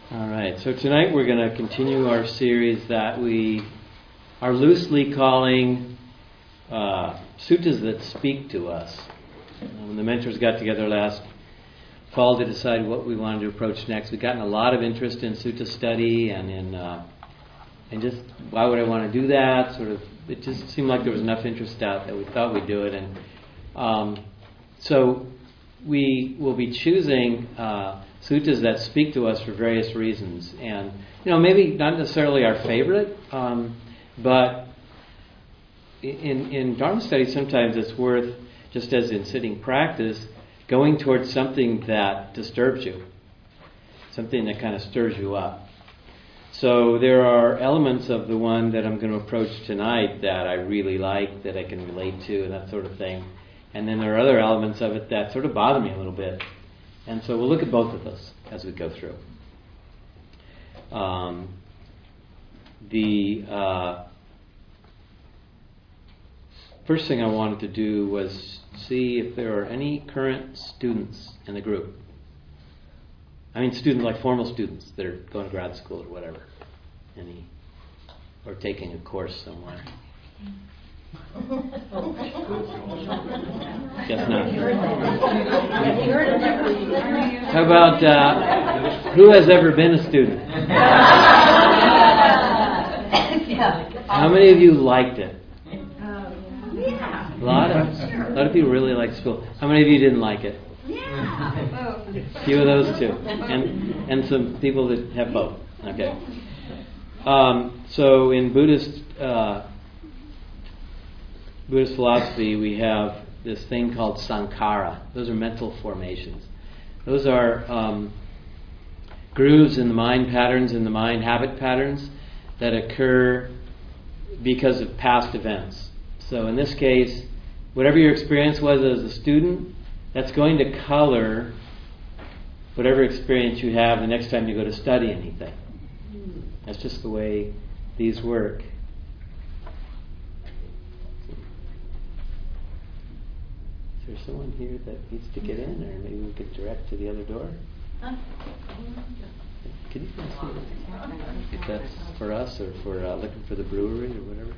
All right, so tonight we're going to continue our series that we are loosely calling suttas that speak to us. When the mentors got together last fall to decide what we wanted to approach next, we've gotten a lot of interest in sutta study and just why would I want to do that? Sort of, it just seemed like there was enough interest out that we thought we'd do it, and so we will be choosing suttas that speak to us for various reasons, and maybe not necessarily our favorite, but in Dharma study sometimes it's worth, just as in sitting practice, going towards something that disturbs you, something that kind of stirs you up. So there are elements of the one that I'm going to approach tonight that I really like, that I can relate to, and that sort of thing. And then there are other elements of it that sort of bother me a little bit. And so we'll look at both of those as we go through. The first thing I wanted to do was see if there are any current students in the group. I mean students, like formal students that are going to grad school or whatever. Any, or taking a course somewhere. Guess not. How about who has ever been a student? How many of you liked it? A lot of people really liked school. How many of you didn't like it? A few of those too, and some people that have both. Okay. So in Buddhist philosophy, we have this thing called sankhara. Those are mental formations. Those are grooves in the mind, patterns in the mind, habit patterns that occur because of past events. So in this case, whatever your experience was as a student, that's going to color whatever experience you have the next time you go to study anything. That's just the way these work. Is there someone here that needs to get in, or maybe we could direct to the other door? Can you guys see if that's for us or for looking for the brewery or whatever?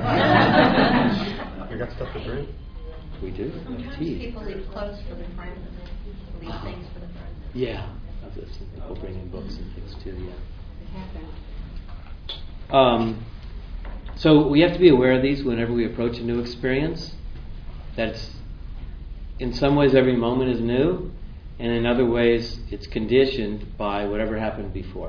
We got stuff to drink? We do? Tea. People leave clothes for the friends, leave things for the friends. Yeah. I've seen people bring in books and things too, yeah. So we have to be aware of these whenever we approach a new experience. That's, in some ways, every moment is new, and in other ways, it's conditioned by whatever happened before.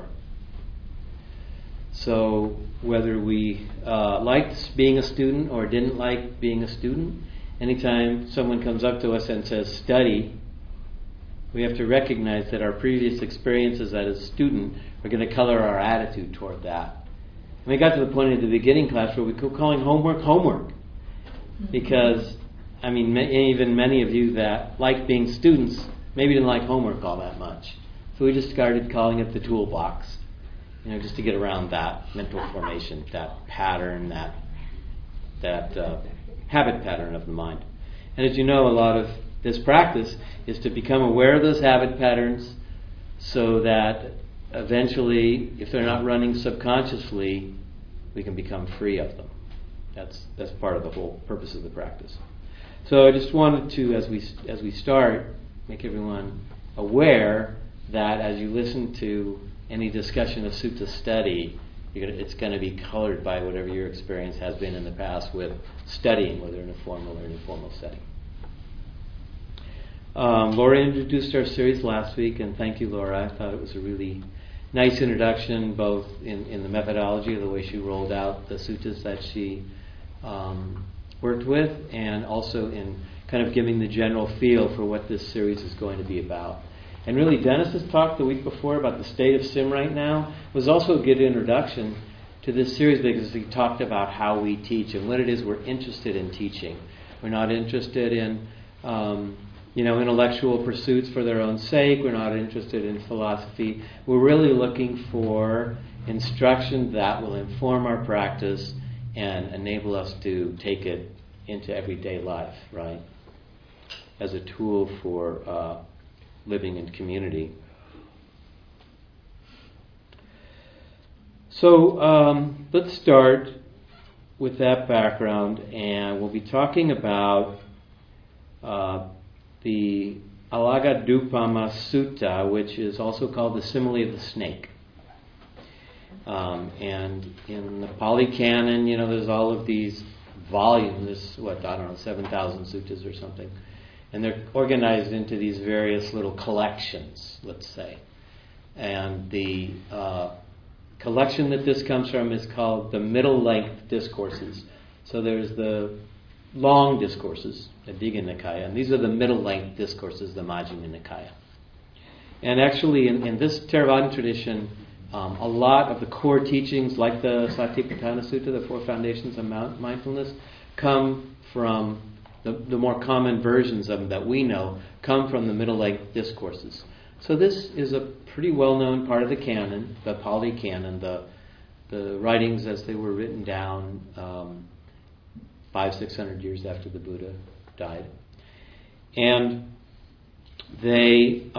So whether we liked being a student or didn't like being a student, anytime someone comes up to us and says study, we have to recognize that our previous experiences as a student are going to color our attitude toward that. And we got to the point at the beginning class where we kept calling homework. Because, I mean, even many of you that like being students maybe didn't like homework all that much. So we just started calling it the toolbox, just to get around that mental formation, that pattern, that habit pattern of the mind. And as you know, a lot of this practice is to become aware of those habit patterns so that eventually, if they're not running subconsciously, we can become free of them. That's part of the whole purpose of the practice. So I just wanted to, as we start, make everyone aware that as you listen to any discussion of sutta study, it's going to be colored by whatever your experience has been in the past with studying, whether in a formal or an informal setting. Laura introduced our series last week, and thank you, Laura. I thought it was a really nice introduction, both in the methodology of the way she rolled out the suttas that she worked with, and also in kind of giving the general feel for what this series is going to be about. And really, Dennis's talk the week before about the state of Sim right now was also a good introduction to this series because he talked about how we teach and what it is we're interested in teaching. We're not interested in intellectual pursuits for their own sake. We're not interested in philosophy. We're really looking for instruction that will inform our practice and enable us to take it into everyday life, right? As a tool for living in community. So let's start with that background, and we'll be talking about the Alagadupama Sutta, which is also called the simile of the snake. And in the Pali Canon, there's all of these volumes. There's 7,000 suttas or something, and they're organized into these various little collections, let's say. And the collection that this comes from is called the middle-length discourses. So there's the long discourses, the Digha Nikaya, and these are the middle-length discourses, the Majjhima Nikaya. And actually, in this Theravada tradition, a lot of the core teachings, like the Satipatthana Sutta, the Four Foundations of Mindfulness, come from the more common versions of them that we know, come from the middle-length discourses. So this is a pretty well-known part of the canon, the Pali Canon, the writings as they were written down 500-600 years after the Buddha died. And they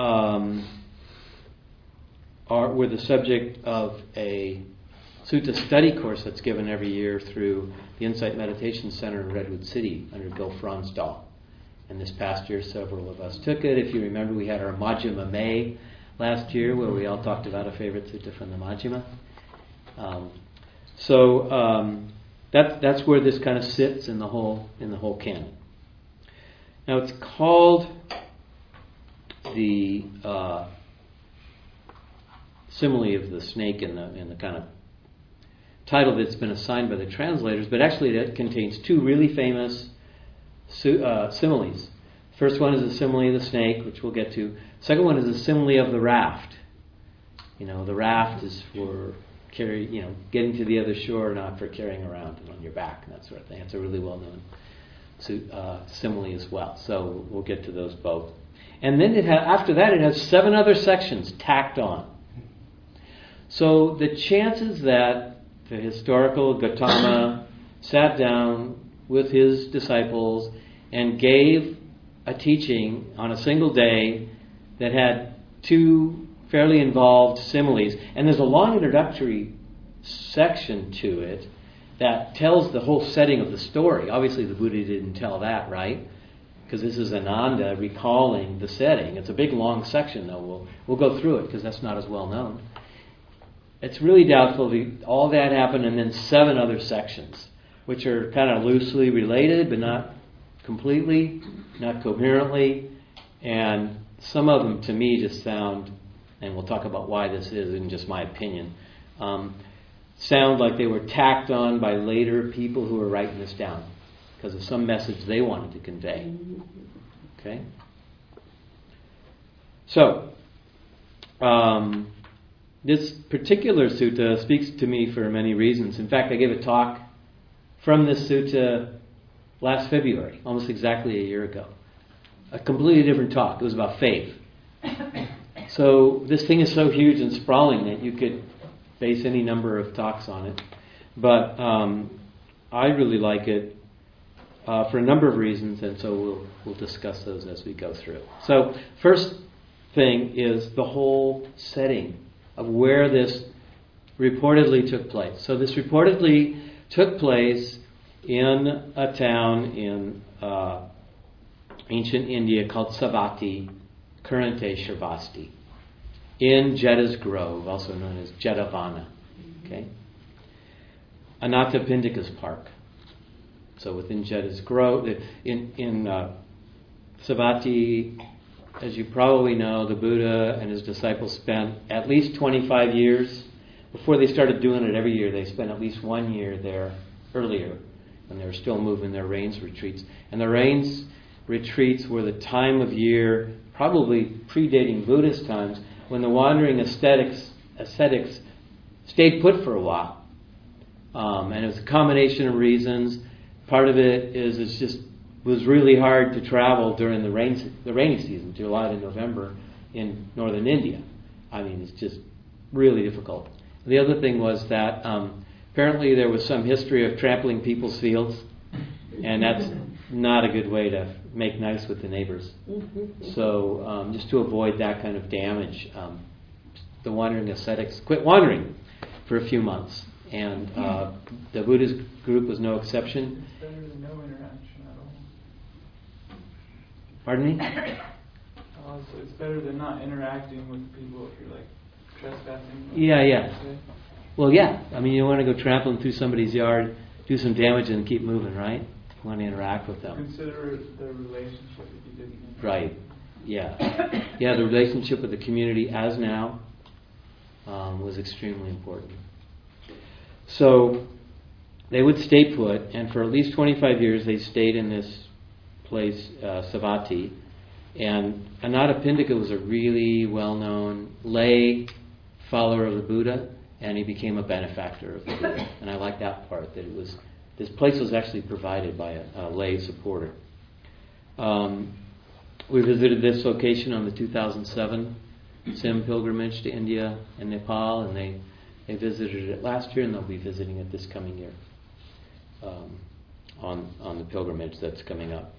were the subject of a sutta study course that's given every year through the Insight Meditation Center in Redwood City under Gil Fronsdahl. And this past year, several of us took it. If you remember, we had our Majjhima May last year, where we all talked about a favorite sutta from the Majjhima. That's where this kind of sits in the whole canon. Now, it's called the simile of the snake in the kind of title that's been assigned by the translators, but actually it contains two really famous similes. First one is the simile of the snake, which we'll get to. Second one is the simile of the raft. The raft is for getting to the other shore, not for carrying around on your back and that sort of thing. It's a really well-known simile as well. So we'll get to those both. And then after that, it has 7 other sections tacked on. So the chances that the historical Gautama sat down with his disciples and gave a teaching on a single day that had 2 fairly involved similes, and there's a long introductory section to it that tells the whole setting of the story. Obviously the Buddha didn't tell that, right? Because this is Ananda recalling the setting. It's a big long section, though. We'll go through it because that's not as well known. It's really doubtful all that happened, and then 7 other sections, which are kind of loosely related, but not completely, not coherently, and some of them to me just sound, and we'll talk about why this is in just my opinion, sound like they were tacked on by later people who were writing this down because of some message they wanted to convey. Okay? So, this particular sutta speaks to me for many reasons. In fact, I gave a talk from this sutta last February, almost exactly a year ago. A completely different talk. It was about faith. So this thing is so huge and sprawling that you could base any number of talks on it. But I really like it for a number of reasons, and so we'll discuss those as we go through. So first thing is the whole setting of where this reportedly took place. So this reportedly took place in a town in ancient India called Savatthi, current-day Shravasti, in Jetta's Grove, also known as Jetavana. Okay? Anathapindika's Park. So within Jetta's Grove, in Savatthi, as you probably know, the Buddha and his disciples spent at least 25 years. Before they started doing it every year, they spent at least 1 year there earlier when they were still moving their rains retreats. And the rains retreats were the time of year, probably predating Buddhist times, when the wandering ascetics stayed put for a while. And it was a combination of reasons. Part of it is it just was really hard to travel during the rainy season, July to November, in northern India. I mean, it's just really difficult. The other thing was that apparently there was some history of trampling people's fields, and that's not a good way to make nice with the neighbors. So just to avoid that kind of damage, the wandering ascetics quit wandering for a few months. And the Buddhist group was no exception. It's better than no interaction at all. Pardon me? So it's better than not interacting with people if you're like trespassing. Yeah. Well, yeah. I mean, you don't want to go trampling through somebody's yard, do some damage, and keep moving, right? You want to interact with them. Consider the relationship if you didn't interact. Right. Yeah. Yeah, the relationship with the community as now was extremely important. So they would stay put, and for at least 25 years they stayed in this place, Savatthi. And Anathapindika was a really well-known lay follower of the Buddha, and he became a benefactor of the Buddha. And I like that part, that this place was actually provided by a lay supporter. We visited this location on the 2007 Sim pilgrimage to India and Nepal, and they visited it last year, and they'll be visiting it this coming year on the pilgrimage that's coming up.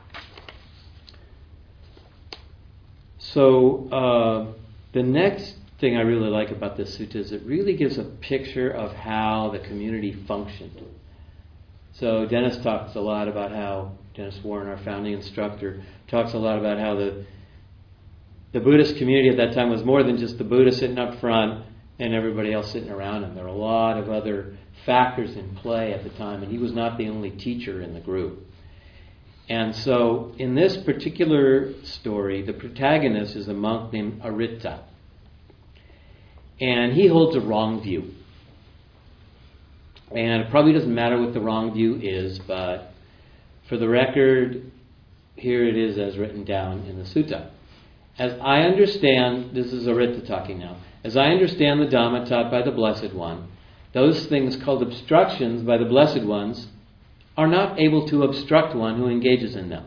So the next thing I really like about this sutta is it really gives a picture of how the community functioned. So Dennis talks a lot about how, Dennis Warren, our founding instructor, talks a lot about how the Buddhist community at that time was more than just the Buddha sitting up front and everybody else sitting around him. There were a lot of other factors in play at the time, and he was not the only teacher in the group. And so in this particular story, the protagonist is a monk named Aritta. And he holds a wrong view. And it probably doesn't matter what the wrong view is, but for the record, here it is as written down in the sutta. As I understand, this is Aritta talking now, as I understand the Dhamma taught by the Blessed One, those things called obstructions by the Blessed Ones are not able to obstruct one who engages in them.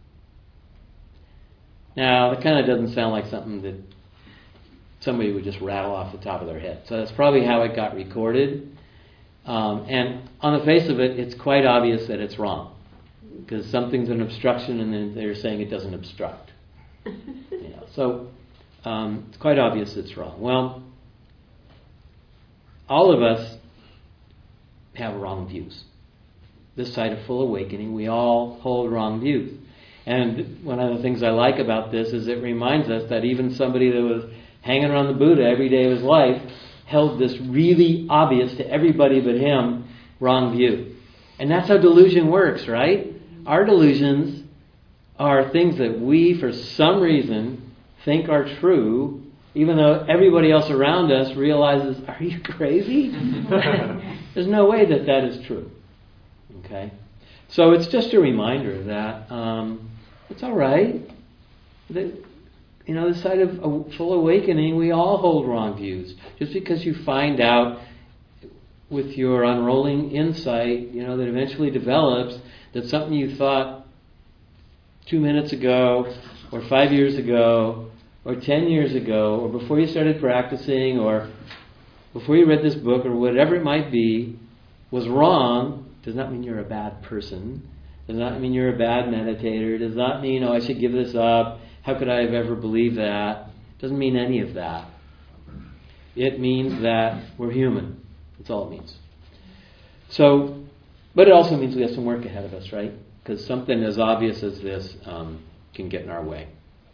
Now, that kind of doesn't sound like something that somebody would just rattle off the top of their head. So that's probably how it got recorded. And on the face of it, it's quite obvious that it's wrong. Because something's an obstruction and then they're saying it doesn't obstruct. So it's quite obvious it's wrong. Well, all of us have wrong views. This side of full awakening, we all hold wrong views. And one of the things I like about this is it reminds us that even somebody that was hanging around the Buddha every day of his life held this really obvious to everybody but him wrong view. And that's how delusion works, right? Our delusions are things that we, for some reason, think are true, even though everybody else around us realizes, are you crazy? There's no way that that is true. Okay? So it's just a reminder that it's all right. That, this side of a full awakening, we all hold wrong views. Just because you find out with your unrolling insight, that eventually develops, that something you thought 2 minutes ago, or 5 years ago, or 10 years ago, or before you started practicing, or before you read this book, or whatever it might be, was wrong, does not mean you're a bad person. Does not mean you're a bad meditator. Does not mean, I should give this up. How could I have ever believed that? Doesn't mean any of that. It means that we're human. That's all it means. So, but it also means we have some work ahead of us, right? Because something as obvious as this can get in our way.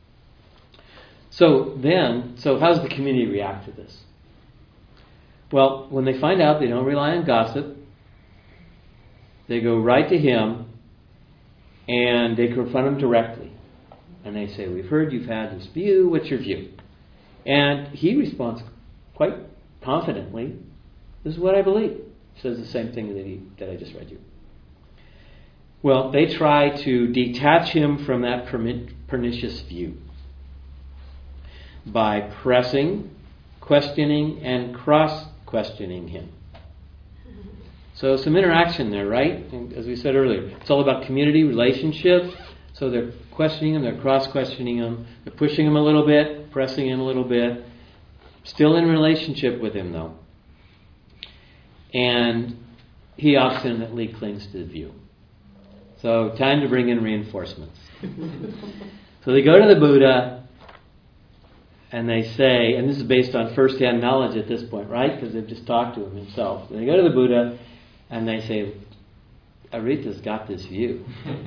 So how does the community react to this? Well, when they find out they don't rely on gossip, they go right to him and they confront him directly. And they say, we've heard you've had this view, what's your view? And he responds quite confidently, this is what I believe. He says the same thing that I just read you. Well, they try to detach him from that pernicious view by pressing, questioning, and cross-questioning him. So some interaction there, right? And as we said earlier, it's all about community, relationship. So they're questioning him, they're cross-questioning him, they're pushing him a little bit, pressing him a little bit. Still in relationship with him, though. And he obstinately clings to the view. So time to bring in reinforcements. So they go to the Buddha, and they say, and this is based on first-hand knowledge at this point, right? Because they've just talked to him himself. And they go to the Buddha, and they say, Arita's got this view.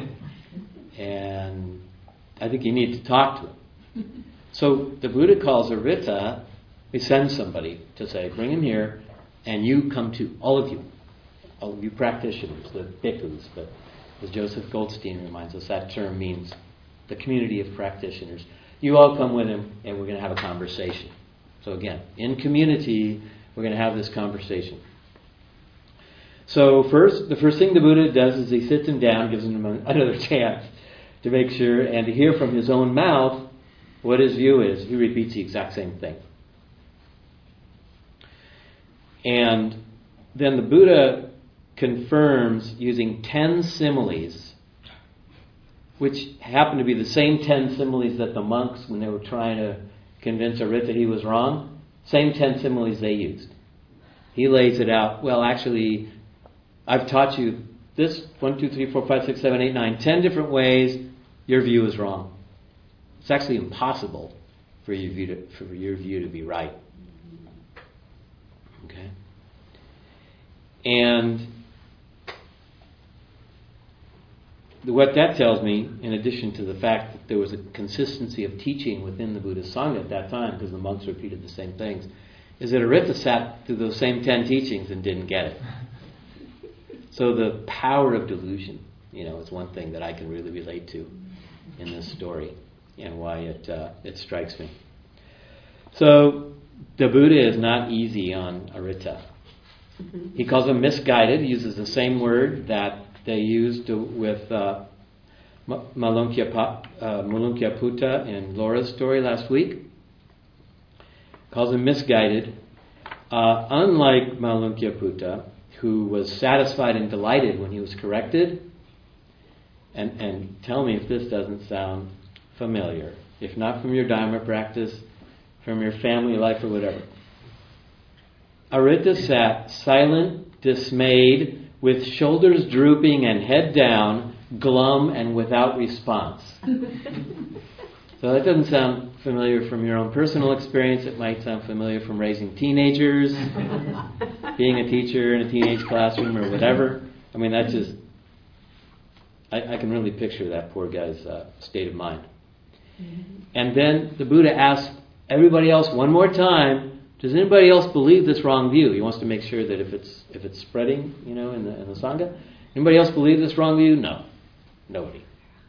And I think you need to talk to him. So the Buddha calls Arita, he sends somebody to say, bring him here, and you come too, all of you practitioners, the bhikkhus, but as Joseph Goldstein reminds us, that term means the community of practitioners. You all come with him, and we're going to have a conversation. So again, in community, we're going to have this conversation. So the first thing the Buddha does is he sits him down, gives him another chance to make sure and to hear from his own mouth what his view is. He repeats the exact same thing. And then the Buddha confirms using 10 similes, which happen to be the same 10 similes that the monks, when they were trying to convince Arita he was wrong, same 10 similes they used. He lays it out. Well, actually, I've taught you this 1, 2, 3, 4, 5, 6, 7, 8, 9, 10 different ways. Your view is wrong. It's actually impossible for your view to be right. Okay? And what that tells me, in addition to the fact that there was a consistency of teaching within the Buddhist Sangha at that time, because the monks repeated the same things, is that Arita sat through those same 10 teachings and didn't get it. So the power of delusion, is one thing that I can really relate to in this story, and why it strikes me. So the Buddha is not easy on Arita. He calls him misguided. He uses the same word that they used with Malunkyaputta in Laura's story last week. Calls him misguided. Unlike Malunkyaputta, who was satisfied and delighted when he was corrected. And tell me if this doesn't sound familiar. If not from your Dharma practice, from your family life or whatever. Arita sat silent, dismayed, with shoulders drooping and head down, glum and without response. So that doesn't sound familiar from your own personal experience. It might sound familiar from raising teenagers, being a teacher in a teenage classroom or whatever. I mean, that's just... I can really picture that poor guy's state of mind. And then the Buddha asks everybody else one more time, does anybody else believe this wrong view? He wants to make sure that if it's spreading, in the Sangha, anybody else believe this wrong view? No, nobody.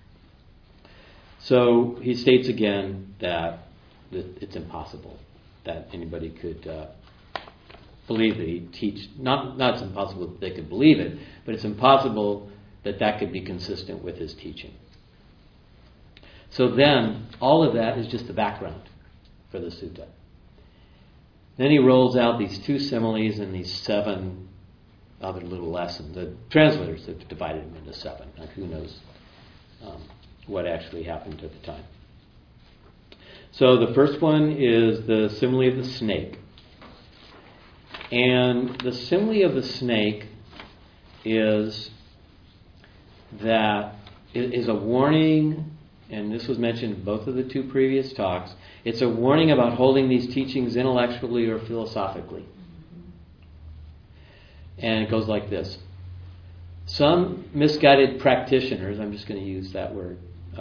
So he states again that it's impossible that anybody could believe that he teach. Not it's impossible that they could believe it, but it's impossible that could be consistent with his teaching. So then, all of that is just the background for the sutta. Then he rolls out these 2 similes and these 7 other little lessons. The translators have divided them into 7. Like who knows what actually happened at the time. So the first one is the simile of the snake. And the simile of the snake is a warning, and this was mentioned in both of the 2 previous talks. It's a warning about holding these teachings intellectually or philosophically. And it goes like this. Some misguided practitioners, I'm just going to use that word,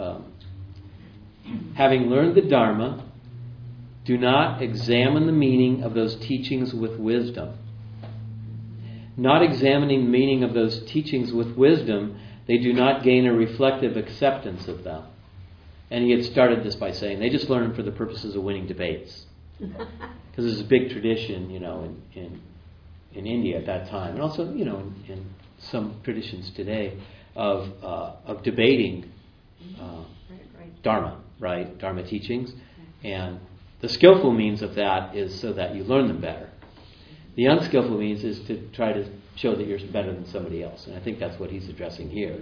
having learned the Dharma, do not examine the meaning of those teachings with wisdom. Not examining the meaning of those teachings with wisdom, they do not gain a reflective acceptance of them. And he had started this by saying they just learn for the purposes of winning debates. Because there's a big tradition, in India at that time, and also, in some traditions today of debating Dharma, right? Dharma teachings. And the skillful means of that is so that you learn them better. The unskillful means is to try to show that you're better than somebody else. And I think that's what he's addressing here.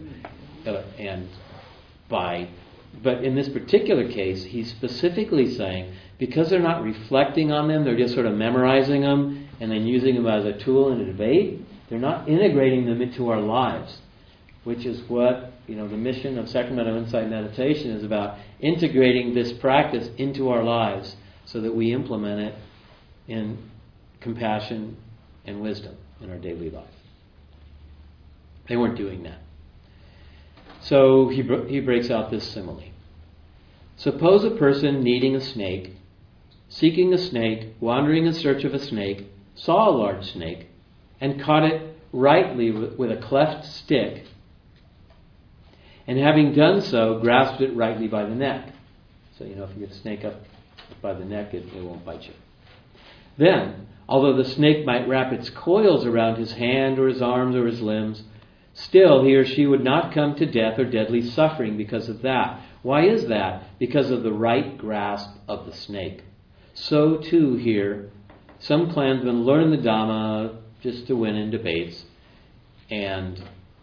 But in this particular case, he's specifically saying, because they're not reflecting on them, they're just sort of memorizing them and then using them as a tool in a debate, they're not integrating them into our lives, which is what, the mission of Sacramento Insight Meditation is about, integrating this practice into our lives so that we implement it in compassion and wisdom in our daily life. They weren't doing that. So he breaks out this simile. Suppose a person needing a snake, seeking a snake, wandering in search of a snake, saw a large snake, and caught it rightly with a cleft stick, and having done so, grasped it rightly by the neck. So, if you get a snake up by the neck, it won't bite you. Then, although the snake might wrap its coils around his hand or his arms or his limbs, still he or she would not come to death or deadly suffering because of that. Why is that? Because of the right grasp of the snake. So too here, some clansmen learn the Dhamma just to win in debates, and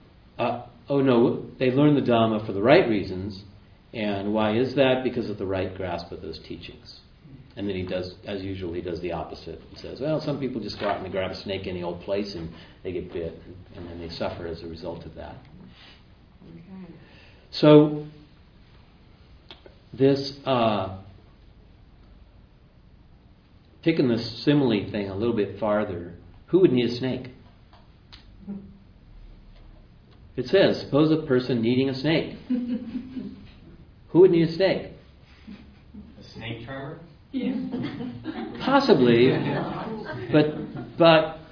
they learn the Dhamma for the right reasons. And why is that? Because of the right grasp of those teachings. And then he does, as usual, he does the opposite. He says, well, some people just go out and they grab a snake in the old place and they get bit, and then they suffer as a result of that. Okay. So, this, taking this simile thing a little bit farther, who would need a snake? It says, suppose a person needing a snake. Who would need a snake? A snake charmer? Yeah. Possibly, but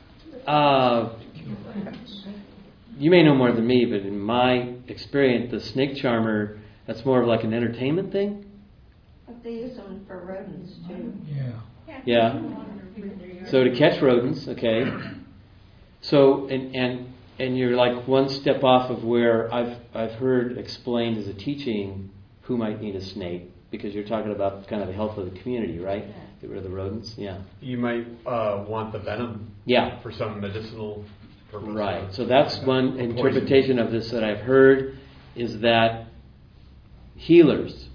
you may know more than me, but in my experience, the snake charmer, that's more of like an entertainment thing. But they use them for rodents too. Yeah. So to catch rodents, okay. So and you're like one step off of where I've heard explained as a teaching who might need a snake, because you're talking about kind of the health of the community, right? Get rid of the rodents. Yeah. You might want the venom. Yeah. For some medicinal purpose. Right. So that's one interpretation of this that I've heard, is that healers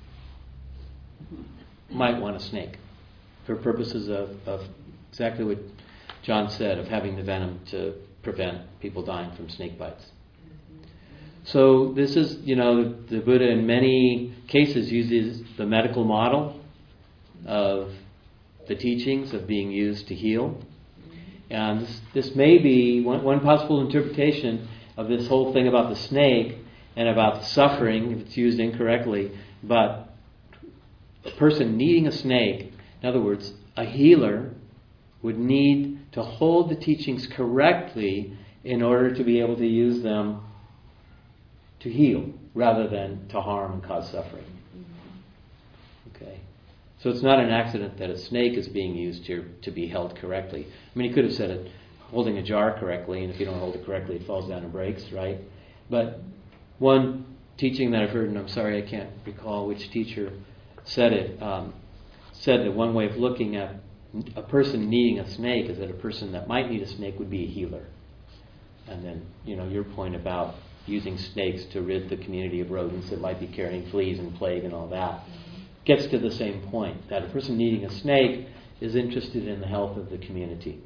might want a snake for purposes of exactly what John said, of having the venom to prevent people dying from snake bites. So this is, the Buddha in many cases uses the medical model of the teachings of being used to heal. And this may be one possible interpretation of this whole thing about the snake and about suffering, if it's used incorrectly. But a person needing a snake, in other words, a healer, would need to hold the teachings correctly in order to be able to use them to heal rather than to harm and cause suffering. Okay. So it's not an accident that a snake is being used to be held correctly. I mean, he could have said it holding a jar correctly, and if you don't hold it correctly, it falls down and breaks, right? But one teaching that I've heard, and I'm sorry I can't recall which teacher said it, said that one way of looking at a person needing a snake is that a person that might need a snake would be a healer. And then, your point about using snakes to rid the community of rodents that might be carrying fleas and plague and all that gets to the same point, that a person needing a snake is interested in the health of the community.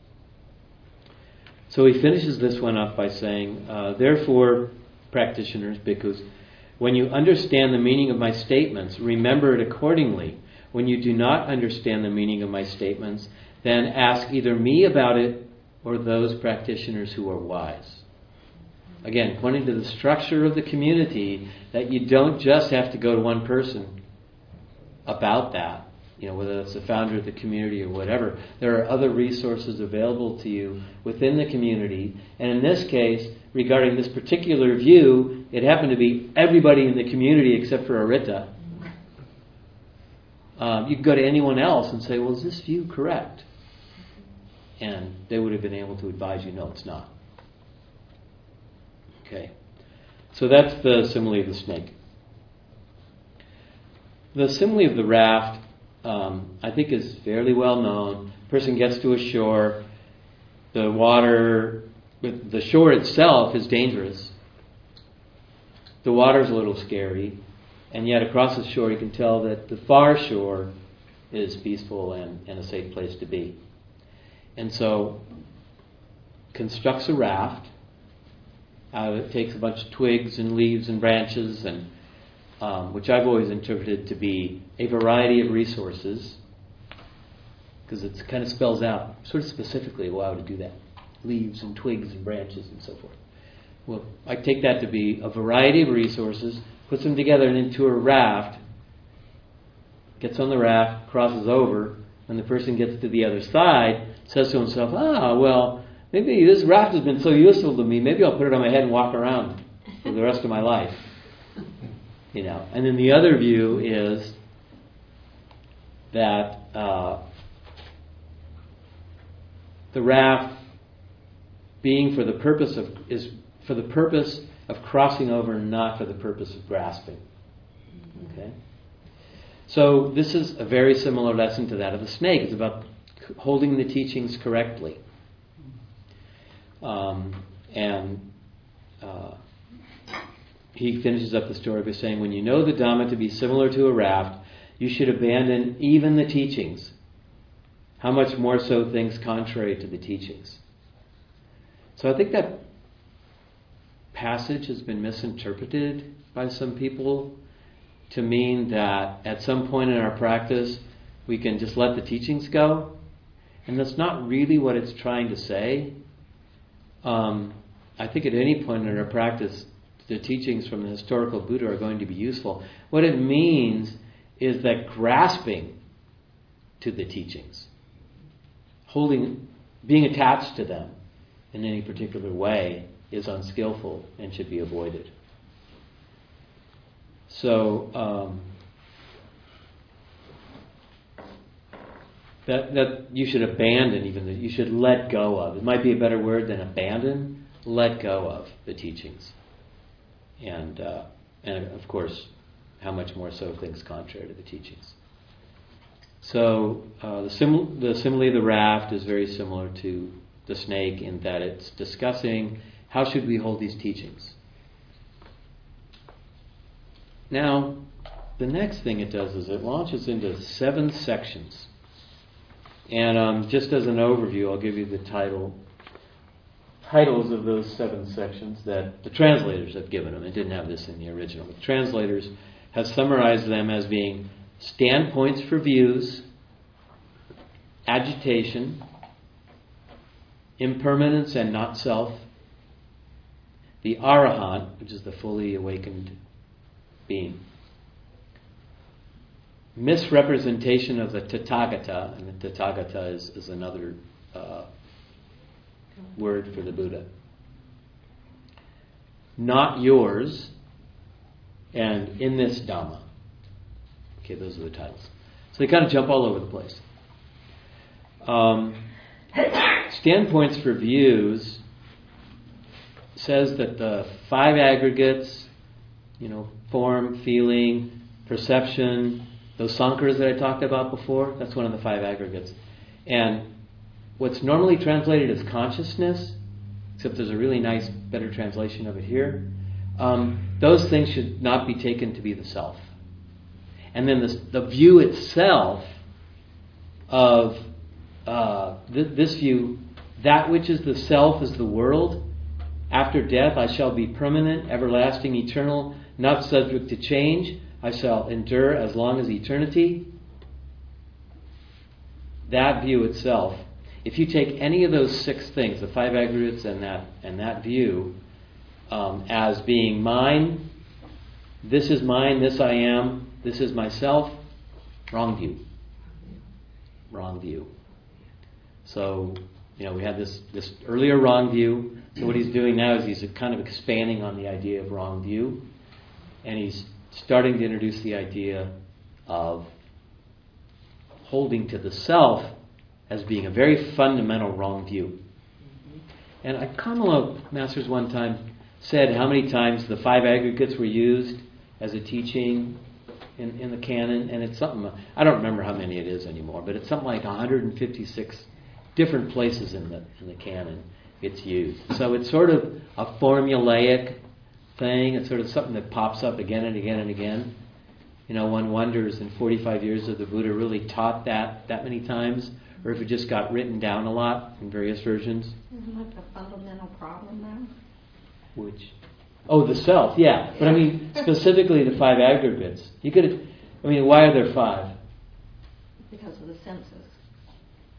So he finishes this one up by saying, therefore, practitioners, bhikkhus, when you understand the meaning of my statements, remember it accordingly. When you do not understand the meaning of my statements, then ask either me about it or those practitioners who are wise. Again, pointing to the structure of the community, that you don't just have to go to one person about that, whether it's the founder of the community or whatever. There are other resources available to you within the community. And in this case, regarding this particular view, it happened to be everybody in the community except for Arita. You can go to anyone else and say, well, is this view correct? And they would have been able to advise you, no, it's not. Okay. So that's the simile of the snake. The simile of the raft, I think, is fairly well known. Person gets to a shore. The shore itself is dangerous. The water's a little scary. And yet across the shore you can tell that the far shore is peaceful and a safe place to be. And so constructs a raft. It takes a bunch of twigs and leaves and branches, and which I've always interpreted to be a variety of resources because it kind of spells out sort of specifically how to do that. Leaves and twigs and branches and so forth. Well, I take that to be a variety of resources, puts them together and into a raft, gets on the raft, crosses over. When the person gets to the other side, says to himself, well, maybe this raft has been so useful to me, maybe I'll put it on my head and walk around for the rest of my life. And then the other view is that the raft being for the purpose of crossing over, not for the purpose of grasping. Okay? So this is a very similar lesson to that of the snake. It's about holding the teachings correctly. He finishes up the story by saying, when you know the Dhamma to be similar to a raft, you should abandon even the teachings. How much more so things contrary to the teachings. So I think that passage has been misinterpreted by some people to mean that at some point in our practice we can just let the teachings go. And that's not really what it's trying to say. I think at any point in our practice the teachings from the historical Buddha are going to be useful. What it means is that grasping to the teachings, being attached to them in any particular way is unskillful and should be avoided. So that you should abandon, you should let go of. It might be a better word than abandon. Let go of the teachings, and of course, how much more so things contrary to the teachings. So the simile of the raft is very similar to the snake in that it's discussing how should we hold these teachings. Now, the next thing it does is it launches into 7 sections. And just as an overview, I'll give you the titles of those 7 sections that the translators have given them. It didn't have this in the original. The translators have summarized them as being standpoints for views, agitation, impermanence and not self, the Arahant, which is the fully awakened being, misrepresentation of the Tathagata, and the Tathagata is another word for the Buddha, not yours, and in this Dhamma. Okay, those are the titles. So they kind of jump all over the place. Standpoints for views says that the 5 aggregates, form, feeling, perception, those sankharas that I talked about before, that's one of the 5 aggregates. And what's normally translated as consciousness, except there's a really nice, better translation of it here, those things should not be taken to be the self. And then the view itself of this view, that which is the self is the world. After death I shall be permanent, everlasting, eternal, not subject to change. I shall endure as long as eternity. That view itself, if you take any of those 6 things, the 5 aggregates and that view, as being mine, this is mine, this I am, this is myself, wrong view. Wrong view. So, we had this earlier wrong view. So what he's doing now is he's kind of expanding on the idea of wrong view. And he's starting to introduce the idea of holding to the self as being a very fundamental wrong view. And Kamala Masters one time said how many times the 5 aggregates were used as a teaching in the canon, and it's something, I don't remember how many it is anymore, but it's something like 156 different places in the canon it's used. So it's sort of a formulaic thing. It's sort of something that pops up again and again and again. One wonders in 45 years of the Buddha really taught that many times, or if it just got written down a lot in various versions. Isn't that the fundamental problem there? Which? Oh, the self, yeah. But specifically the 5 aggregates. Why are there 5? Because of the senses.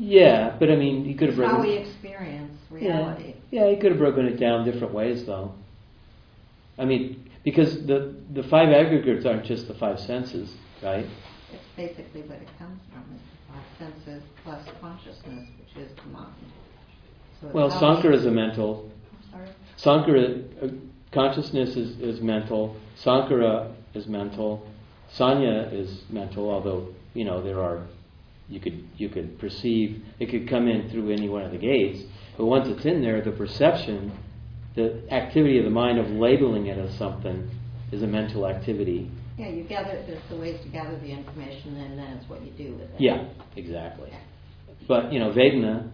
Yeah, but I mean, he could have It's how we broken. experience reality. Yeah, he could have broken it down different ways, though. I mean, because the five aggregates aren't just the five senses, right? It's basically what it comes from. It's the five senses plus consciousness, which is the mind. So it's Well, how Sankara we- is a mental. Sorry? Sankara, consciousness is mental. Sankara is mental. Sanya is mental, although, there are, you could perceive, it could come in through any one of the gates, but once it's in there, the perception, the activity of the mind of labeling it as something is a mental activity. Yeah, you gather, there's the ways to gather the information, and then it's what you do with it. Yeah, exactly. But, Vedana,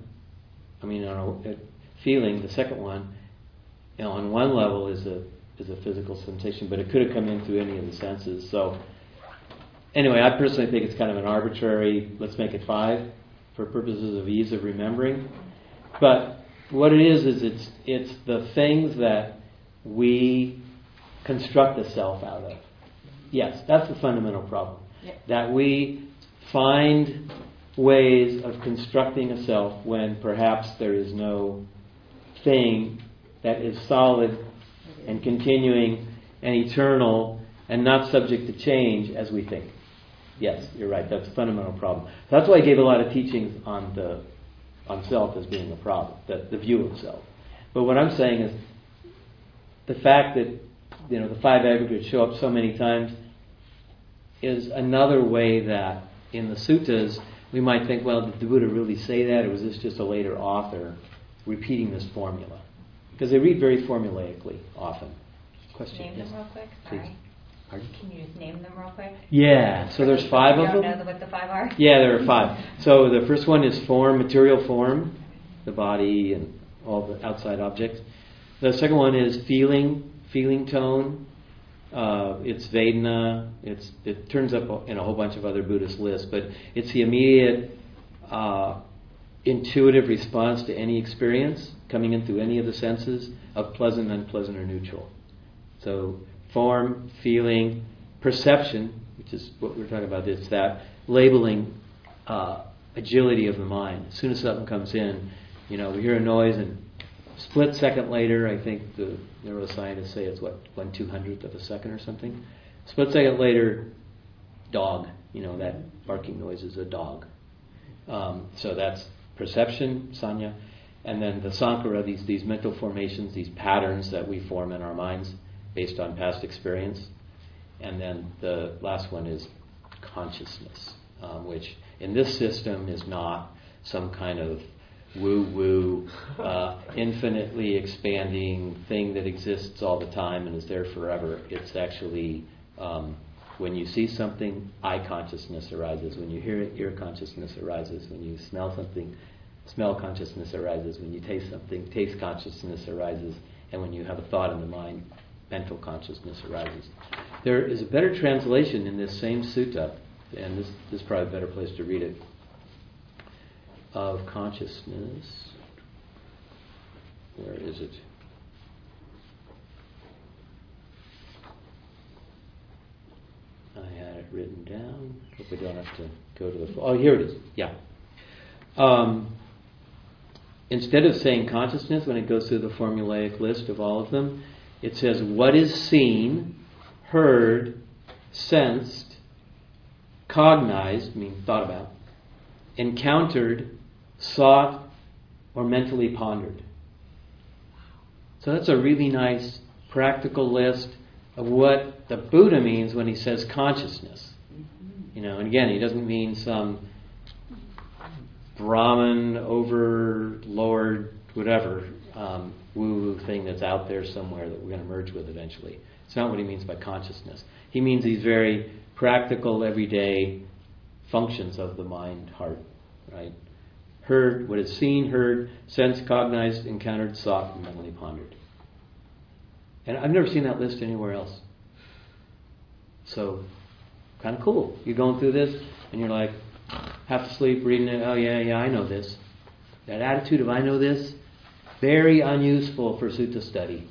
feeling, the second one, on one level is a physical sensation, but it could have come in through any of the senses. So, anyway, I personally think it's kind of an arbitrary, let's make it 5 for purposes of ease of remembering. But what it is it's the things that we construct the self out of. Yes, that's the fundamental problem. Yep. That we find ways of constructing a self when perhaps there is no thing that is solid and continuing and eternal and not subject to change as we think. Yes, you're right. That's a fundamental problem. That's why I gave a lot of teachings on self as being a problem, the view of self. But what I'm saying is the fact that the five aggregates show up so many times is another way that in the suttas we might think, well, did the Buddha really say that, or was this just a later author repeating this formula? Because they read very formulaically often. Question? Name Yes. them real quick. Please. Sorry. Pardon? Can you just name them real quick? Yeah, so there's 5 of You them. don't know what the 5 are? Yeah, there are 5. So the first one is form, material form, the body and all the outside objects. The second one is feeling tone. It's Vedana. It turns up in a whole bunch of other Buddhist lists, but it's the immediate intuitive response to any experience coming in through any of the senses of pleasant, unpleasant, or neutral. So form, feeling, perception, which is what we're talking about. It's that labeling agility of the mind. As soon as something comes in, we hear a noise, and split second later, I think the neuroscientists say it's 1/200th of a second or something. Split second later, dog. That barking noise is a dog. So that's perception, sanya, and then the sankara, these mental formations, these patterns that we form in our minds based on past experience. And then the last one is consciousness, which in this system is not some kind of woo-woo, infinitely expanding thing that exists all the time and is there forever. It's actually, when you see something, eye consciousness arises. When you hear it, ear consciousness arises. When you smell something, smell consciousness arises. When you taste something, taste consciousness arises. And when you have a thought in the mind, mental consciousness arises. There is a better translation in this same sutta, and this is probably a better place to read it, of consciousness. Where is it? I had it written down. Hope we don't have to go to the... Oh, here it is. Yeah. Instead of saying consciousness, when it goes through the formulaic list of all of them, it says what is seen, heard, sensed, cognized, meaning thought about, encountered, sought, or mentally pondered. So that's a really nice practical list of what the Buddha means when he says consciousness. And again, he doesn't mean some Brahman, overlord, whatever, woo-woo thing that's out there somewhere that we're going to merge with eventually. It's not what he means by consciousness. He means these very practical, everyday functions of the mind, heart, right? Heard, what is seen, heard, sensed, cognized, encountered, sought, and mentally pondered. And I've never seen that list anywhere else. So, kind of cool. You're going through this, and you're like, half asleep, reading it, oh yeah, I know this. That attitude of I know this, very unuseful for sutta study.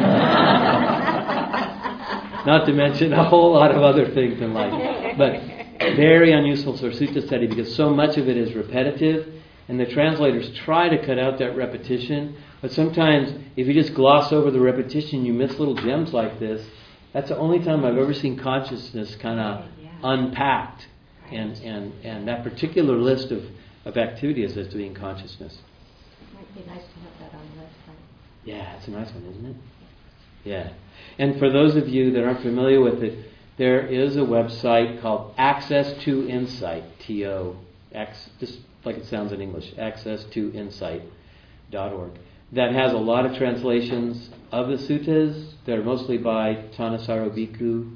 Not to mention a whole lot of other things in life. But very unuseful for sutta study because so much of it is repetitive And the translators try to cut out that repetition, but sometimes if you just gloss over the repetition, you miss little gems like this. That's the only time I've ever seen consciousness kind of unpacked, and that particular list of activities as doing consciousness. Might be nice to have that on the website. Yeah, it's a nice one, isn't it? Yeah. And for those of you that aren't familiar with it, there is a website called Access to Insight, T-O-X, just like it sounds in English, accesstoinsight.org, that has a lot of translations of the suttas. They're mostly by Thanissaro Bhikkhu,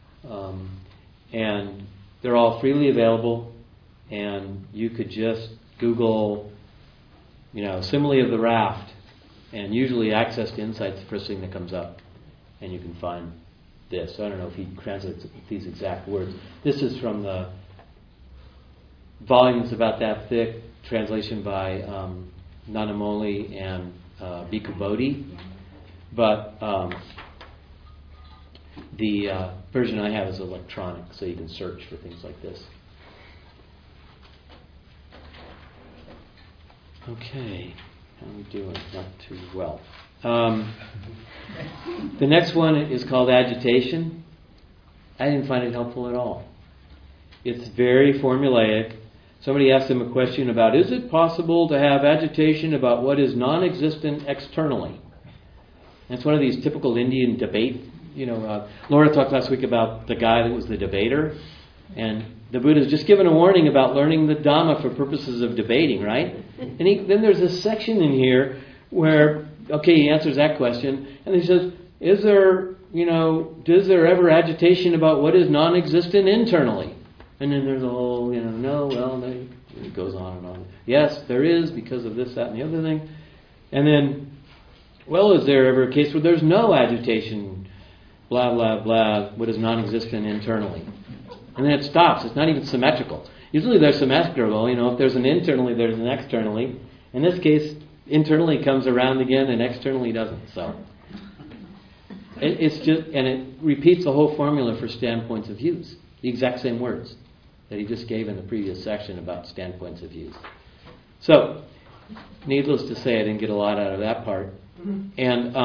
and they're all freely available, and you could just Google, simile of the raft, and usually Access to Insight's the first thing that comes up, and you can find this. I don't know if he translates these exact words. This is from the volume that's about that thick, translation by Nanamoli and Bhikkhu Bodhi. But the version I have is electronic, so you can search for things like this. Okay, how are we doing? Not too well. The next one is called agitation. I didn't find it helpful at all. It's very formulaic. Somebody asked them a question about, is it possible to have agitation about what is non-existent externally? And it's one of these typical Indian debate. Laura talked last week about the guy that was the debater. And the Buddha's just given a warning about learning the Dhamma for purposes of debating, right? And then there's a section in here where, he answers that question. And he says, does there ever agitation about what is non-existent internally? And then there's a whole, it goes on and on. Yes, there is because of this, that, and the other thing. And then, is there ever a case where there's no agitation, blah, blah, blah, what is non-existent internally? And then it stops. It's not even symmetrical. Usually they're symmetrical. If there's an internally, there's an externally. In this case, internally comes around again and externally doesn't. So it's just, and it repeats the whole formula for standpoints of views. The exact same words that he just gave in the previous section about standpoints of views. So, needless to say, I didn't get a lot out of that part. And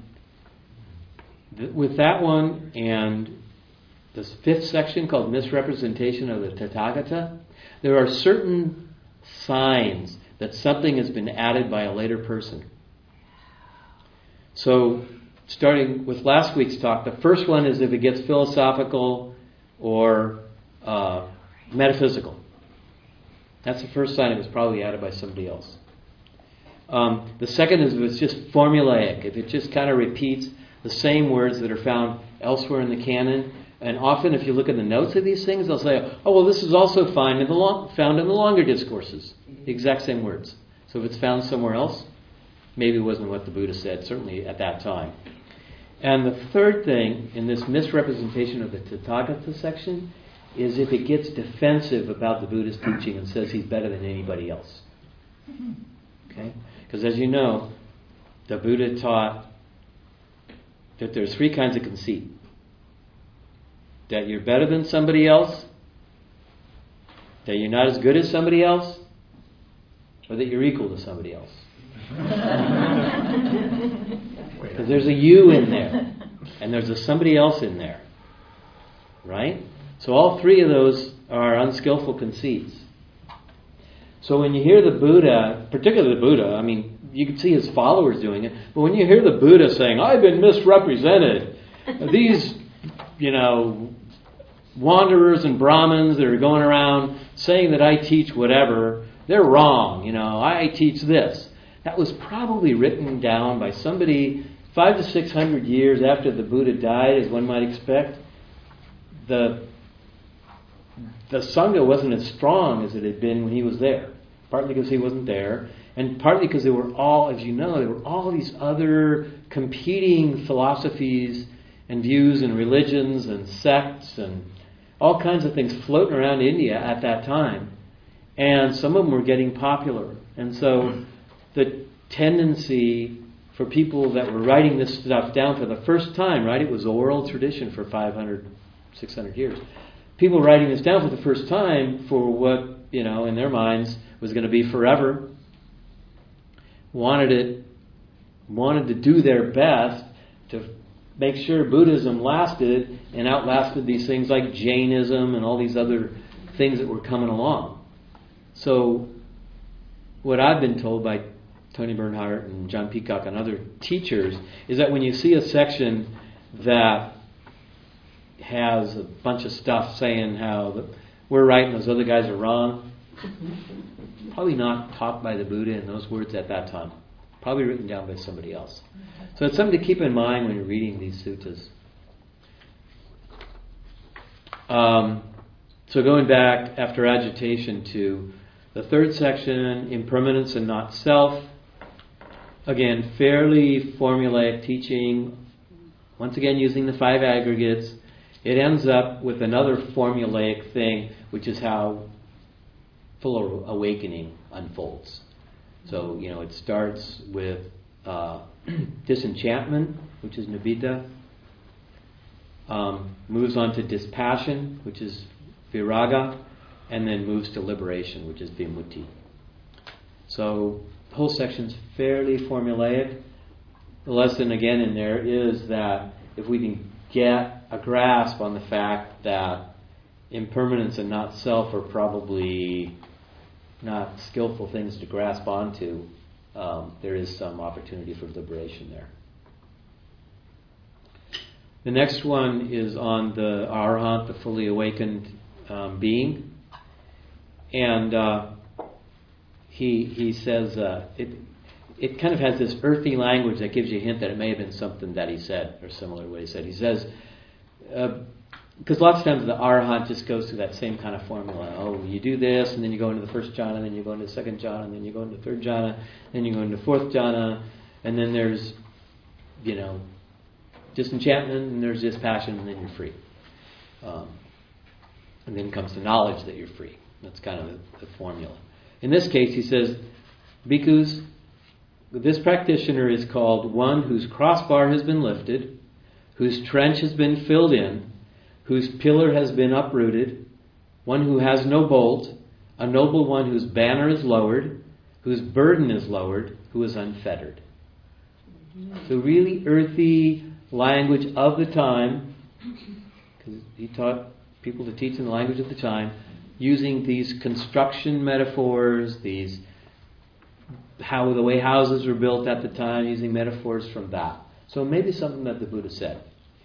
with that one and this fifth section called Misrepresentation of the Tathagata, there are certain signs that something has been added by a later person. So, starting with last week's talk, the first one is if it gets philosophical or metaphysical. That's the first sign it was probably added by somebody else. The second is if it's just formulaic, if it just kind of repeats the same words that are found elsewhere in the canon. And often if you look at the notes of these things, they'll say, this is also found in the longer discourses. The exact same words. So if it's found somewhere else, maybe it wasn't what the Buddha said, certainly at that time. And the third thing in this misrepresentation of the Tathagata section is if it gets defensive about the Buddha's teaching and says he's better than anybody else. Okay? Because as you know, the Buddha taught that there's three kinds of conceit. That you're better than somebody else, that you're not as good as somebody else, or that you're equal to somebody else. Because there's a you in there, and there's a somebody else in there. Right? So all three of those are unskillful conceits. So when you hear the Buddha, particularly the Buddha, you can see his followers doing it, but when you hear the Buddha saying, I've been misrepresented, these, wanderers and Brahmins that are going around saying that I teach whatever, they're wrong, I teach this. That was probably written down by somebody 500 to 600 years after the Buddha died, as one might expect. The Sangha wasn't as strong as it had been when he was there. Partly because he wasn't there, and partly because there were all these other competing philosophies and views and religions and sects and all kinds of things floating around India at that time. And some of them were getting popular. And so the tendency for people that were writing this stuff down for the first time, right? It was oral tradition for 500, 600 years. People writing this down for the first time for what, in their minds was going to be forever, wanted to do their best to make sure Buddhism lasted and outlasted these things like Jainism and all these other things that were coming along. So what I've been told by Tony Bernhardt and John Peacock and other teachers is that when you see a section that has a bunch of stuff saying how we're right and those other guys are wrong, probably not taught by the Buddha in those words at that time. Probably written down by somebody else. So it's something to keep in mind when you're reading these suttas. So going back after agitation to the third section, impermanence and not self. Again, fairly formulaic teaching. Once again, using the 5 aggregates. It ends up with another formulaic thing, which is how full awakening unfolds. So, it starts with disenchantment, which is nibbida. Moves on to dispassion, which is viraga, and then moves to liberation, which is vimutti. So the whole section's fairly formulaic. The lesson again in there is that if we can get a grasp on the fact that impermanence and not self are probably not skillful things to grasp onto, there is some opportunity for liberation there. The next one is on the Arahant, the fully awakened being. And he says it kind of has this earthy language that gives you a hint that it may have been something that he said, or similar to what he said. He says, because lots of times the Arahant just goes through that same kind of formula. Oh, you do this, and then you go into the first jhana, then you go into the second jhana, and then you go into the third jhana, then you go into the fourth jhana, and then there's, disenchantment, and there's dispassion, and then you're free. And then comes the knowledge that you're free. That's kind of the formula. In this case, he says, bhikkhus, this practitioner is called one whose crossbar has been lifted, whose trench has been filled in, whose pillar has been uprooted, one who has no bolt, a noble one whose banner is lowered, whose burden is lowered, who is unfettered. So really earthy language of the time, because he taught people to teach in the language of the time, using these construction metaphors, the way houses were built at the time, using metaphors from that. So maybe something that the Buddha said.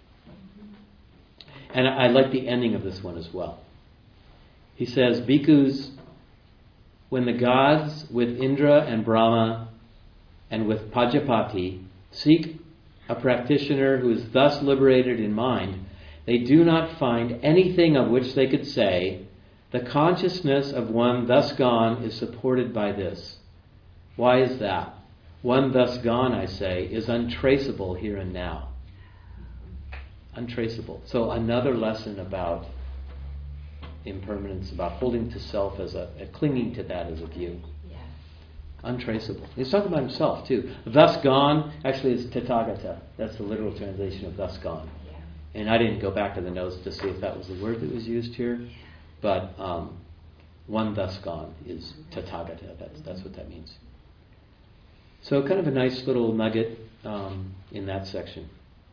And I like the ending of this one as well. He says, bhikkhus, when the gods with Indra and Brahma and with Pajapati seek a practitioner who is thus liberated in mind, they do not find anything of which they could say, the consciousness of one thus gone is supported by this. Why is that? One thus gone, I say, is untraceable here and now. Untraceable. So another lesson about impermanence, about holding to self as clinging to that as a view. Yes. Untraceable. He's talking about himself too. Thus gone, actually is Tathagata. That's the literal translation of thus gone. Yeah. And I didn't go back to the notes to see if that was the word that was used here. But one thus gone is Tathagata. That's what that means. So kind of a nice little nugget in that section.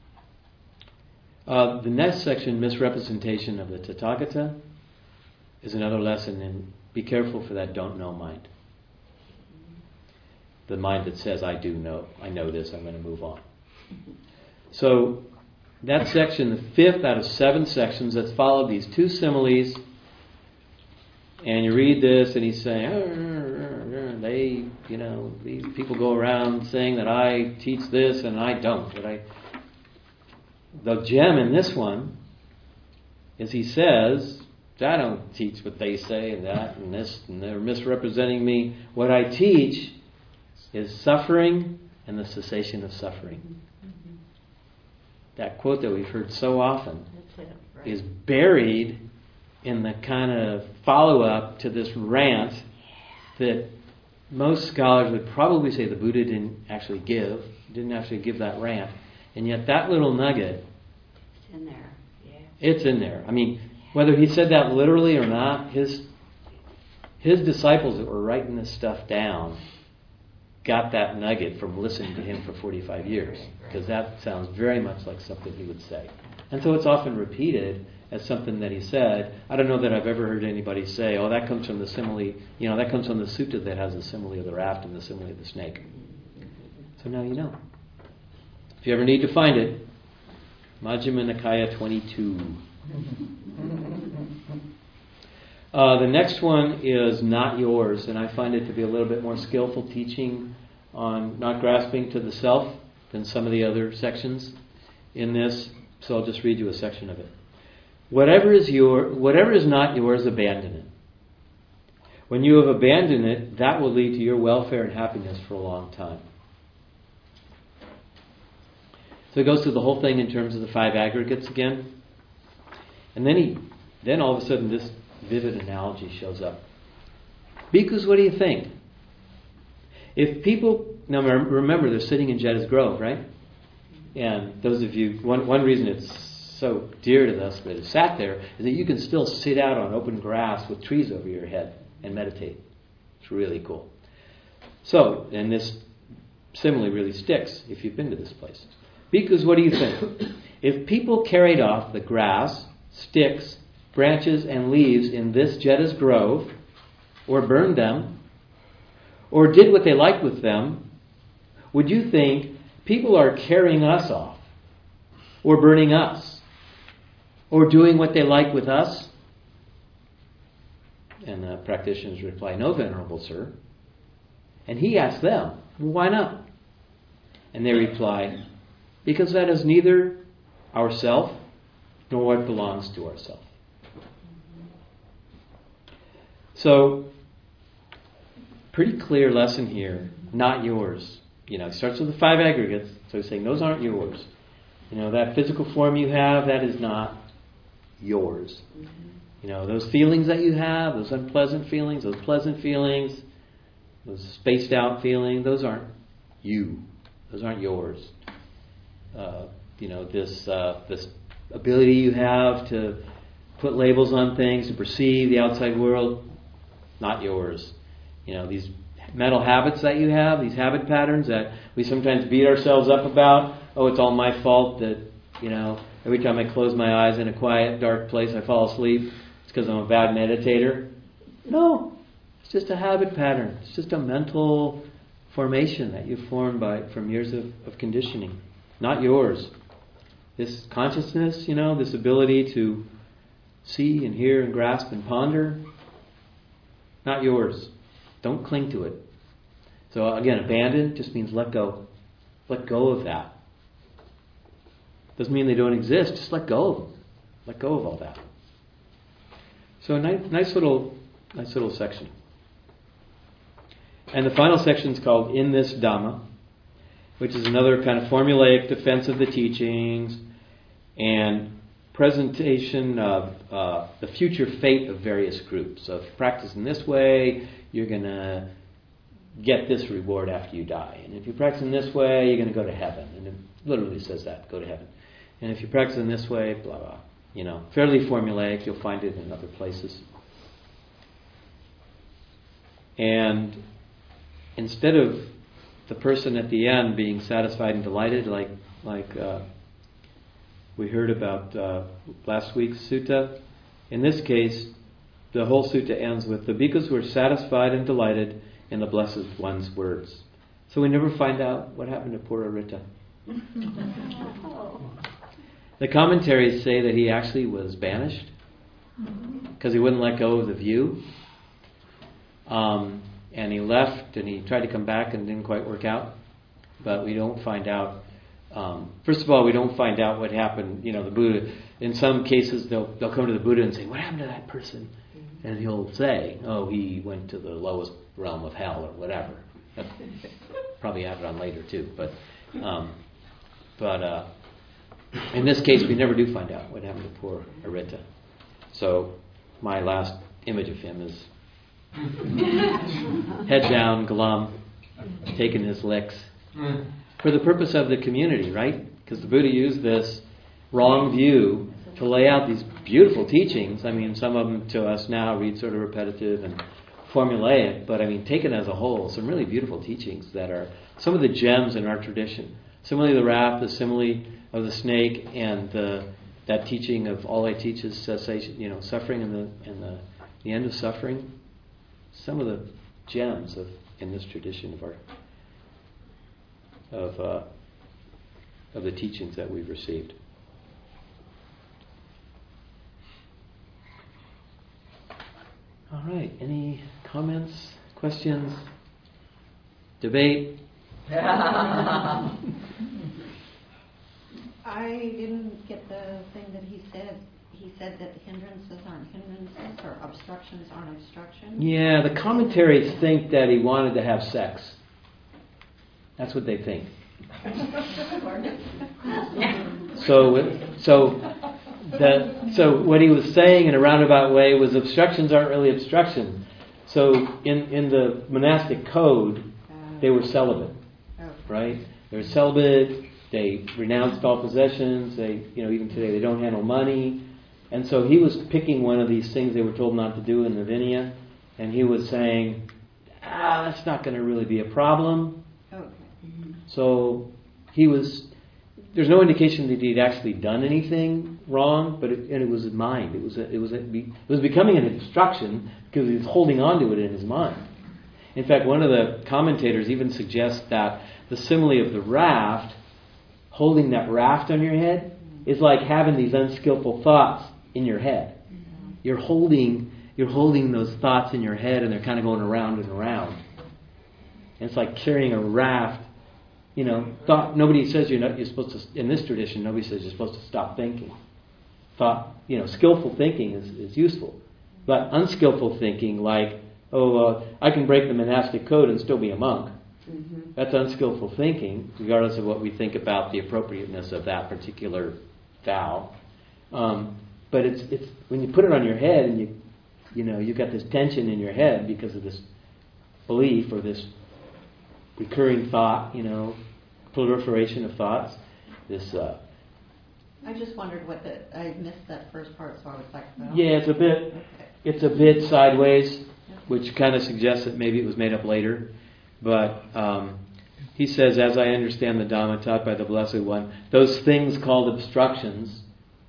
The next section, misrepresentation of the Tathagata, is another lesson in be careful for that don't know mind. The mind that says, I do know, I know this, I'm going to move on. So that section, the fifth out of 7 sections that's followed these 2 similes, and you read this and he's saying, these people go around saying that I teach this and I don't. The gem in this one is he says, I don't teach what they say and that and this, and they're misrepresenting me. What I teach is suffering and the cessation of suffering. That quote that we've heard so often is buried in the kind of follow-up to this rant that most scholars would probably say the Buddha didn't actually give that rant. And yet that little nugget, It's in there. Yeah. it's in there. I mean, whether he said that literally or not, his disciples that were writing this stuff down got that nugget from listening to him for 45 years, because that sounds very much like something he would say. And so it's often repeated as something that he said. I don't know that I've ever heard anybody say, oh, that comes from the simile, that comes from the sutta that has the simile of the raft and the simile of the snake. So now you know. If you ever need to find it, Majjhima Nikaya 22. The next one is not yours, and I find it to be a little bit more skillful teaching on not grasping to the self than some of the other sections in this. So I'll just read you a section of it. Whatever is not yours, abandon it. When you have abandoned it, that will lead to your welfare and happiness for a long time. So it goes through the whole thing in terms of the 5 aggregates again. And then all of a sudden this vivid analogy shows up. Bhikkhus, what do you think? If people, now remember they're sitting in Jeta's Grove, right? And those of you, one reason it's so dear to us that it sat there is that you can still sit out on open grass with trees over your head and meditate. It's really cool. So, and this simile really sticks if you've been to this place. Bhikkhus, what do you think? If people carried off the grass, sticks, branches, and leaves in this Jeta's Grove, or burned them, or did what they liked with them, would you think people are carrying us off, or burning us, or doing what they like with us? And the practitioners reply, no, Venerable Sir. And he asks them, well, why not? And they reply, because that is neither ourself nor what belongs to ourself. So, pretty clear lesson here, not yours. It starts with the 5 aggregates, so he's saying those aren't yours. That physical form you have, that is not yours. Those feelings that you have, those unpleasant feelings, those pleasant feelings, those spaced out feelings, those aren't you. Those aren't yours. This ability you have to put labels on things, to perceive the outside world, not yours. These mental habits that you have, these habit patterns that we sometimes beat ourselves up about. Oh, it's all my fault that, every time I close my eyes in a quiet, dark place, I fall asleep. It's because I'm a bad meditator. No, it's just a habit pattern. It's just a mental formation that you formed from years of conditioning. Not yours. This consciousness, this ability to see and hear and grasp and ponder, not yours. Don't cling to it. So again, abandon just means let go. Let go of that. Doesn't mean they don't exist. Just let go of them. Let go of all that. So a nice little section. And the final section is called In This Dhamma, which is another kind of formulaic defense of the teachings and presentation of the future fate of various groups. So if you practice in this way, you're going to get this reward after you die. And if you practice in this way, you're going to go to heaven. And it literally says that, go to heaven. And if you practice in this way, blah, blah. Fairly formulaic. You'll find it in other places. And instead of the person at the end being satisfied and delighted, like we heard about last week's sutta, in this case, the whole sutta ends with the bhikkhus were satisfied and delighted in the Blessed One's words. So we never find out what happened to poor Arita. The commentaries say that he actually was banished because he wouldn't let go of the view. And he left and he tried to come back and it didn't quite work out. But we don't find out. First of all, we don't find out what happened. The Buddha, in some cases, they'll come to the Buddha and say, what happened to that person? And he'll say, oh, he went to the lowest realm of hell or whatever. That probably added on later too. But in this case, we never do find out what happened to poor Arita. So my last image of him is head down, glum, taking his licks. For the purpose of the community, right? Because the Buddha used this wrong view to lay out these beautiful teachings. I mean, some of them to us now read sort of repetitive and formulaic, but I mean, taken as a whole, some really beautiful teachings that are some of the gems in our tradition. Simile of the raft, the simile of the snake, and that teaching of all I teach is cessation, suffering and the end of suffering. Some of the gems in this tradition of the teachings that we've received. All right. Any comments, questions, debate? I didn't get the thing that he said. He said that hindrances aren't hindrances or obstructions aren't obstructions. Yeah, the commentaries think that he wanted to have sex. That's what they think. So what he was saying in a roundabout way was obstructions aren't really obstructions. So in the monastic code, they were celibate, right? They were celibate. They renounced all possessions. They, even today, they don't handle money. And so he was picking one of these things they were told not to do in the Vinaya, and he was saying, that's not going to really be a problem. Okay. So there's no indication that he'd actually done anything wrong, but it was his mind. It was becoming an obstruction because he was holding on to it in his mind. In fact, one of the commentators even suggests that the simile of the raft, holding that raft on your head, is like having these unskillful thoughts in your head. You're holding those thoughts in your head, and they're kind of going around and around. And it's like carrying a raft. Thought. Nobody says you're supposed to. In this tradition, nobody says you're supposed to stop thinking. Thought. Skillful thinking is useful, but unskillful thinking, like, I can break the monastic code and still be a monk. Mm-hmm. That's unskillful thinking, regardless of what we think about the appropriateness of that particular vow. But it's when you put it on your head and you've got this tension in your head because of this belief or this recurring thought, proliferation of thoughts. I just wondered I missed that first part, so I was like, well, yeah, it's a bit sideways, which kind of suggests that maybe it was made up later. But he says, as I understand the Dhamma taught by the Blessed One, those things called obstructions,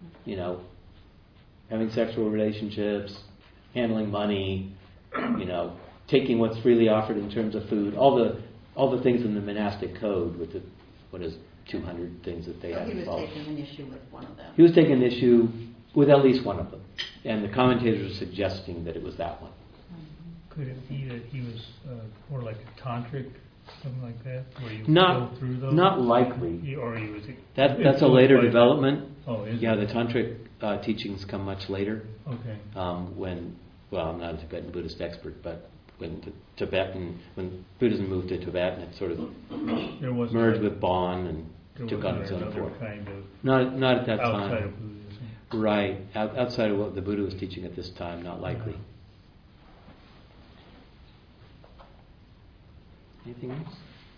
having sexual relationships, handling money, taking what's freely offered in terms of food, all the things in the monastic code with the 200 things that they have to follow. He was taking an issue with one of them. He was taking an issue with at least one of them, and the commentators are suggesting that it was that one. Could it be that he was more like a tantric, something like that, where you go through those? Not likely. He was. That's a later development. Oh, is yeah, it? the tantric teachings come much later. Okay. I'm not a Tibetan Buddhist expert, but when Buddhism moved to Tibet, and it sort of merged with Bon and took on its own form. Kind of not at that outside time. of Buddhism. Right, outside of what the Buddha was teaching at this time, not likely. Anything else?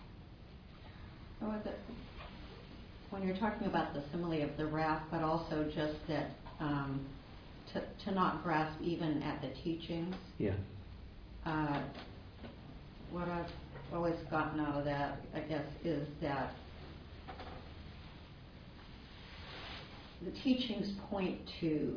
When you're talking about the simile of the raft, but also just that to not grasp even at the teachings. Yeah. What I've always gotten out of that, I guess, is that the teachings point to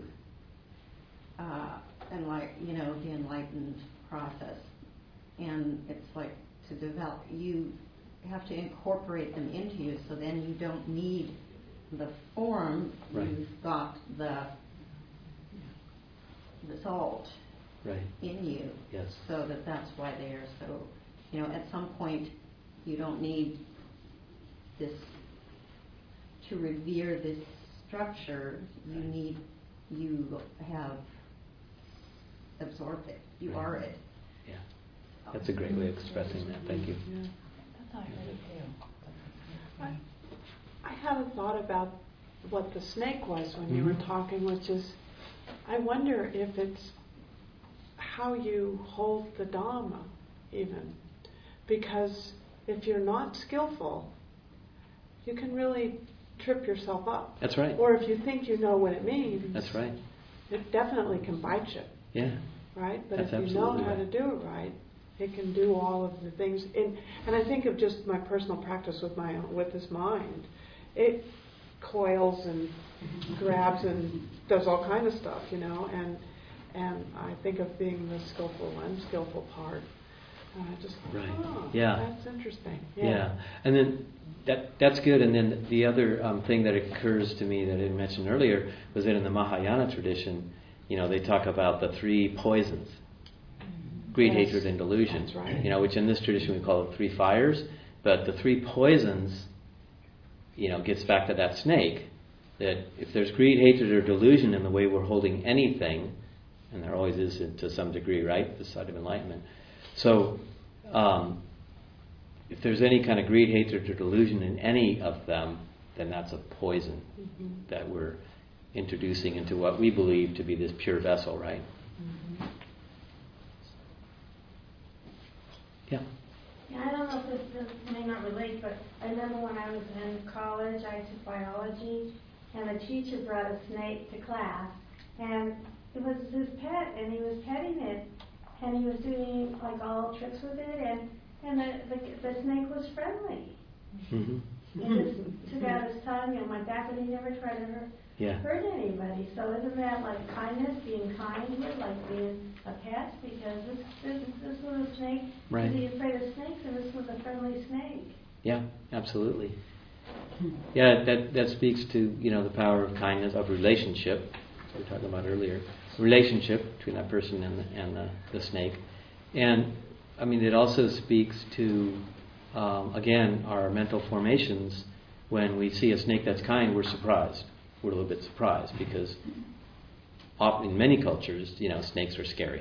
the enlightened process, and it's like to develop. You have to incorporate them into you, so then you don't need the form. Right. You've got the result in you. Yes. So that's why they are so. At some point, you don't need this to revere this structure. You have absorbed it. You are it. Yeah. That's a great way of expressing that. Thank you. Yeah. I had a thought about what the snake was when you were talking, which is, I wonder if it's how you hold the Dhamma, even. Because if you're not skillful, you can really trip yourself up. That's right. Or if you think you know what it means, That's right. it definitely can bite you. Yeah. right? But That's if you know absolutely how right. to do it right, it can do all of the things. And I think of just my personal practice with this mind. It coils and grabs and does all kind of stuff, and I think of being the skillful, unskillful part. And I just Right. oh, Yeah. that's interesting. Yeah. And then that's good. And then the other thing that occurs to me that I didn't mention earlier was that in the Mahayana tradition, they talk about the 3 poisons: greed, Yes. hatred, and delusion. That's right. Which in this tradition we call it 3 fires. But the 3 poisons, gets back to that snake. That if there's greed, hatred, or delusion in the way we're holding anything, and there always is to some degree, right? This side of enlightenment. So, if there's any kind of greed, hatred, or delusion in any of them, then that's a poison that we're introducing into what we believe to be this pure vessel, right? Yeah. Yeah, I don't know if this may not relate, but I remember when I was in college, I took biology, and the teacher brought a snake to class, and it was his pet, and he was petting it, and he was doing like all tricks with it, and the snake was friendly. Mm-hmm. He just took out his tongue and went back, and he never tried to hurt anybody. So isn't that like kindness, being kind here, like being a pet? Because this was a snake. Right. Is he afraid of snakes? And this was a friendly snake. Yeah, absolutely. Yeah, that speaks to the power of kindness, of relationship. We were talking about earlier, relationship between that person and the snake, and I mean it also speaks to again our mental formations. When we see a snake that's kind, we're surprised. We're a little bit surprised because often in many cultures, snakes are scary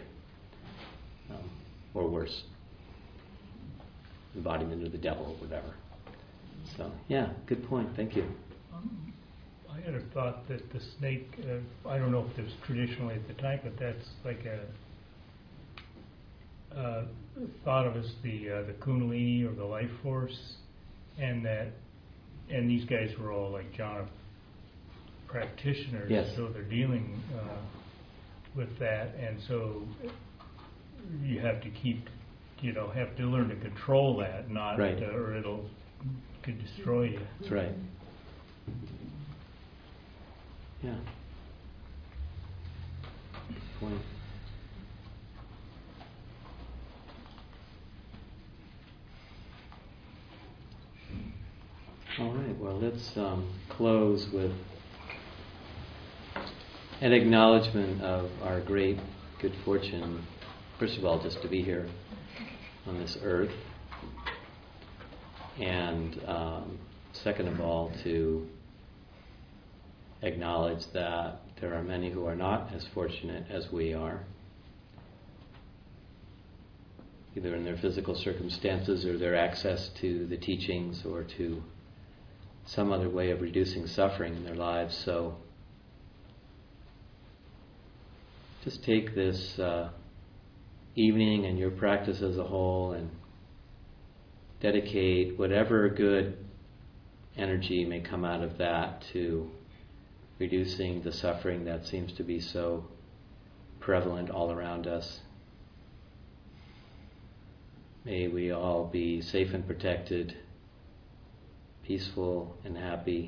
or worse, embodiment of the devil or whatever. So yeah, good point. Thank you. I had a thought that the snake, I don't know if it was traditionally at the time, but that's like thought of as the Kundalini or the life force, and these guys were all like jhana practitioners, Yes. so they're dealing with that, and so you have to have to learn to control that, not Right. Or could destroy you. That's right. Yeah. Good point. All right. Well, let's close with an acknowledgement of our great good fortune. First of all, just to be here on this earth, and second of all, to acknowledge that there are many who are not as fortunate as we are, either in their physical circumstances or their access to the teachings or to some other way of reducing suffering in their lives. So just take this evening and your practice as a whole and dedicate whatever good energy may come out of that to reducing the suffering that seems to be so prevalent all around us. May we all be safe and protected, peaceful and happy.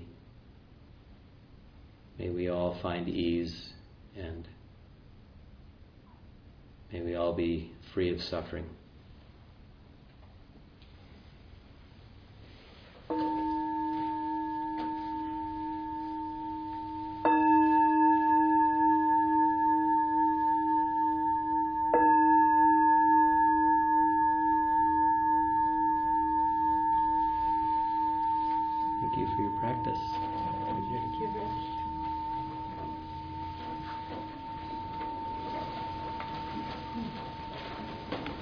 May we all find ease, and may we all be free of suffering.